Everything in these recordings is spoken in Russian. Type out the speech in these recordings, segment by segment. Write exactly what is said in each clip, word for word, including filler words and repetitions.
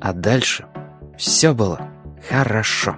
А дальше все было хорошо.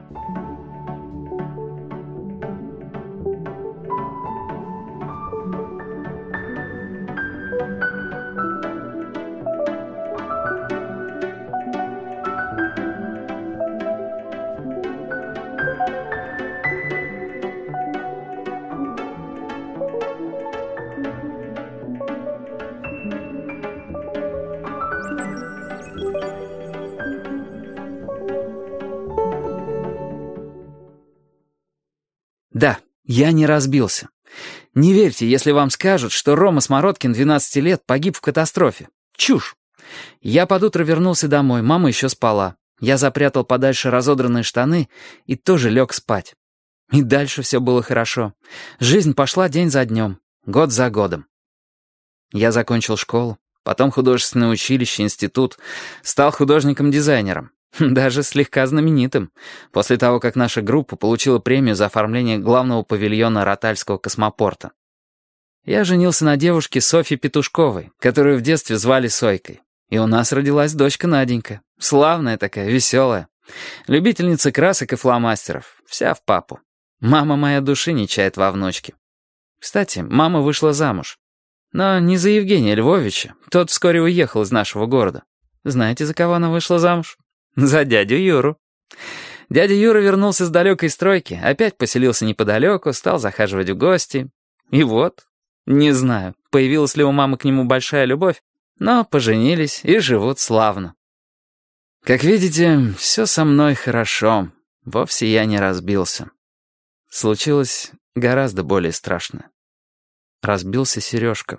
Да, я не разбился. Не верьте, если вам скажут, что Рома Смородкин, двенадцати лет, погиб в катастрофе. Чушь. Я под утро вернулся домой, мама еще спала. Я запрятал подальше разодранные штаны и тоже лег спать. И дальше все было хорошо. Жизнь пошла день за днем, год за годом. Я закончил школу, потом художественное училище, институт, стал художником-дизайнером. Даже слегка знаменитым, после того, как наша группа получила премию за оформление главного павильона Ротальского космопорта. Я женился на девушке Софье Петушковой, которую в детстве звали Сойкой. И у нас родилась дочка Наденька. Славная такая, веселая. Любительница красок и фломастеров. Вся в папу. Мама моя души не чает во внучке. Кстати, мама вышла замуж. Но не за Евгения Львовича. Тот вскоре уехал из нашего города. Знаете, за кого она вышла замуж? За дядю Юру. Дядя Юра вернулся с далекой стройки, опять поселился неподалеку, стал захаживать в гости. И вот, не знаю, появилась ли у мамы к нему большая любовь, но поженились и живут славно. Как видите, все со мной хорошо, вовсе я не разбился. Случилось гораздо более страшное. Разбился Сережка.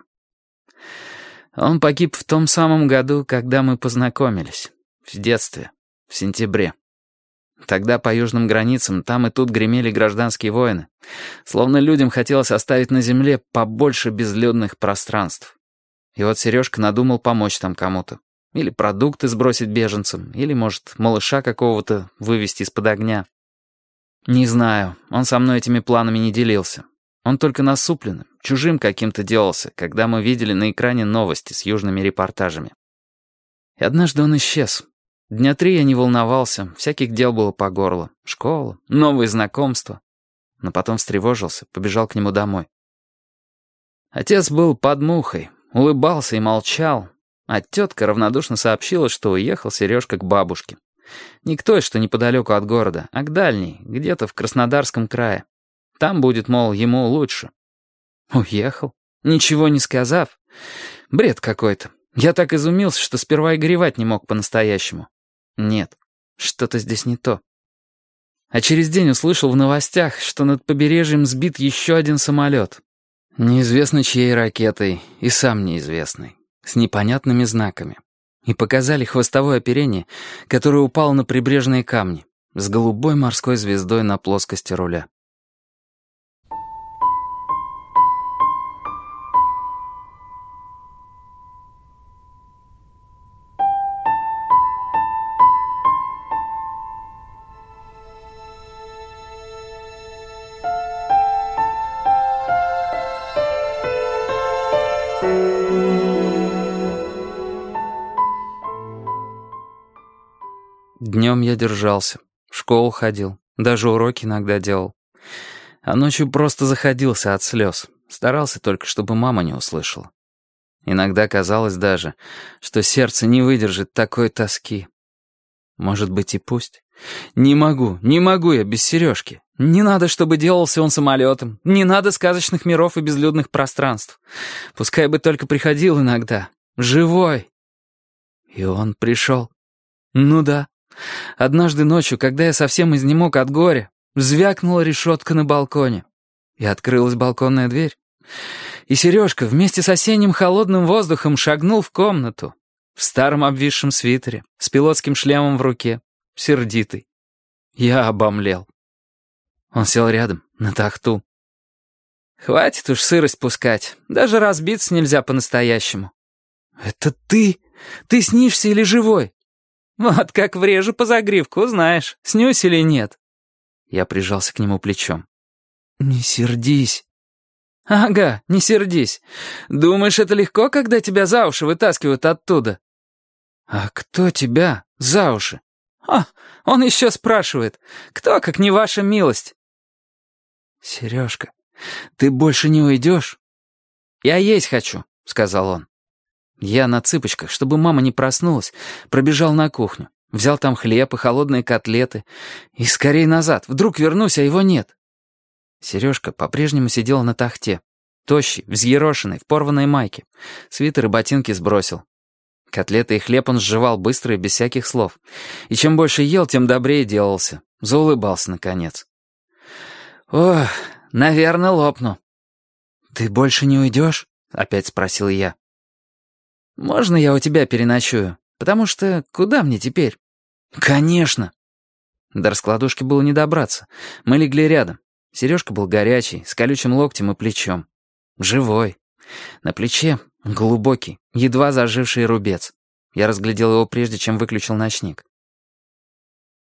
Он погиб в том самом году, когда мы познакомились, в детстве. В сентябре. Тогда по южным границам там и тут гремели гражданские войны. Словно людям хотелось оставить на земле побольше безлюдных пространств. И вот Сережка надумал помочь там кому-то. Или продукты сбросить беженцам, или, может, малыша какого-то вывести из-под огня. Не знаю, он со мной этими планами не делился. Он только насупленным, чужим каким-то делался, когда мы видели на экране новости с южными репортажами. И однажды он исчез. Дня три я не волновался, всяких дел было по горло. Школа, новые знакомства. Но потом встревожился, побежал к нему домой. Отец был под мухой, улыбался и молчал, а тетка равнодушно сообщила, что уехал Сережка к бабушке. Не к той, что неподалеку от города, а к дальней, где-то в Краснодарском крае. Там будет, мол, ему лучше. Уехал, ничего не сказав. Бред какой-то. Я так изумился, что сперва и горевать не мог по-настоящему. Нет, что-то здесь не то. А через день услышал в новостях, что над побережьем сбит еще один самолет. Неизвестно чьей ракетой, и сам неизвестный, с непонятными знаками. И показали хвостовое оперение, которое упало на прибрежные камни, с голубой морской звездой на плоскости руля. Днем я держался, в школу ходил, даже уроки иногда делал. А ночью просто заходился от слез, старался только, чтобы мама не услышала. Иногда казалось даже, что сердце не выдержит такой тоски. Может быть, и пусть. Не могу, не могу я без Сережки. Не надо, чтобы делался он самолетом. Не надо сказочных миров и безлюдных пространств. Пускай бы только приходил иногда. Живой. И он пришел. Ну да. Однажды ночью, когда я совсем изнемог от горя, звякнула решетка на балконе. И открылась балконная дверь. И Сережка вместе с осенним холодным воздухом шагнул в комнату. В старом обвисшем свитере, с пилотским шлемом в руке, сердитый. Я обомлел. Он сел рядом, на тахту. «Хватит уж сырость пускать. Даже разбиться нельзя по-настоящему». «Это ты? Ты снишься или живой?» «Вот как врежу по загривку, узнаешь, снюсь или нет». Я прижался к нему плечом. «Не сердись». «Ага, не сердись. Думаешь, это легко, когда тебя за уши вытаскивают оттуда?» «А кто тебя? За уши. А, он еще спрашивает, кто, как не ваша милость? Сережка, ты больше не уйдешь? Я есть хочу, сказал он. Я на цыпочках, чтобы мама не проснулась, пробежал на кухню, взял там хлеб и холодные котлеты, и скорее назад, вдруг вернусь, а его нет. Сережка по-прежнему сидел на тахте, тощий, взъерошенный, в порванной майке, свитер и ботинки сбросил. Котлеты и хлеб он сживал быстро и без всяких слов, и чем больше ел, тем добрее делался, заулыбался наконец. «Ох, наверное, лопну». «Ты больше не уйдешь?» — опять спросил я. «Можно я у тебя переночую? Потому что куда мне теперь?» «Конечно!» До раскладушки было не добраться. Мы легли рядом. Сережка был горячий, с колючим локтем и плечом. Живой. На плече глубокий, едва заживший рубец. Я разглядел его прежде, чем выключил ночник.